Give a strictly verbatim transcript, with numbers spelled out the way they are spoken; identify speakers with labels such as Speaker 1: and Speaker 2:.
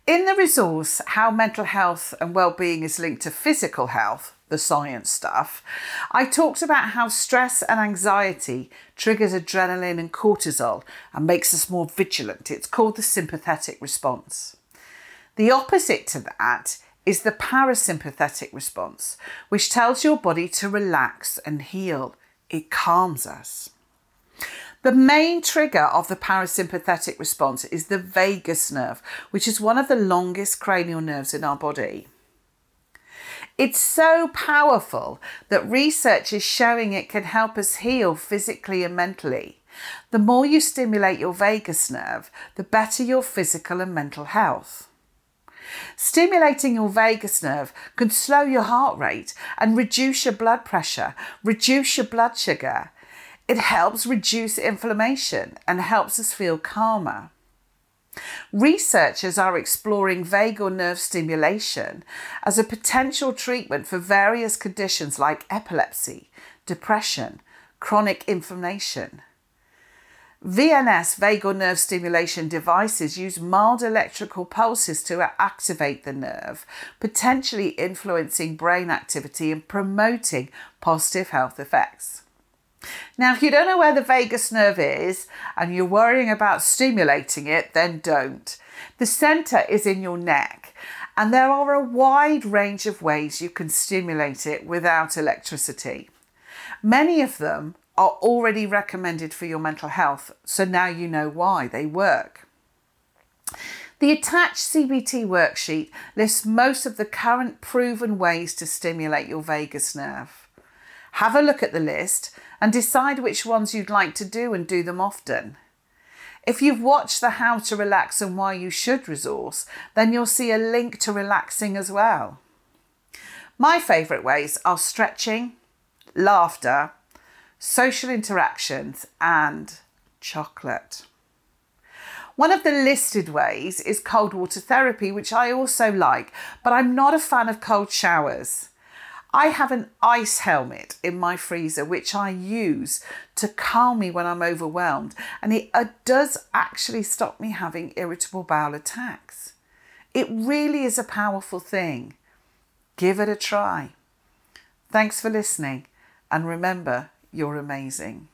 Speaker 1: In the resource, How Mental Health and Wellbeing is Linked to Physical Health, the science stuff, I talked about how stress and anxiety triggers adrenaline and cortisol and makes us more vigilant. It's called the sympathetic response. The opposite to that is the parasympathetic response, which tells your body to relax and heal. It calms us. The main trigger of the parasympathetic response is the vagus nerve, which is one of the longest cranial nerves in our body. It's so powerful that research is showing it can help us heal physically and mentally. The more you stimulate your vagus nerve, the better your physical and mental health. Stimulating your vagus nerve can slow your heart rate and reduce your blood pressure, reduce your blood sugar. It helps reduce inflammation and helps us feel calmer. Researchers are exploring vagal nerve stimulation as a potential treatment for various conditions like epilepsy, depression, chronic inflammation. V N S, vagal nerve stimulation devices, use mild electrical pulses to activate the nerve, potentially influencing brain activity and promoting positive health effects. Now, if you don't know where the vagus nerve is and you're worrying about stimulating it, then don't. The centre is in your neck, and there are a wide range of ways you can stimulate it without electricity. Many of them are already recommended for your mental health, so now you know why they work. The attached C B T worksheet lists most of the current proven ways to stimulate your vagus nerve. Have a look at the list and decide which ones you'd like to do and do them often. If you've watched the How to Relax and Why You Should resource, then you'll see a link to relaxing as well. My favourite ways are stretching, laughter, social interactions and chocolate. One of the listed ways is cold water therapy, which I also like, but I'm not a fan of cold showers. I have an ice helmet in my freezer, which I use to calm me when I'm overwhelmed, and it uh, does actually stop me having irritable bowel attacks. It really is a powerful thing. Give it a try. Thanks for listening, and remember, you're amazing.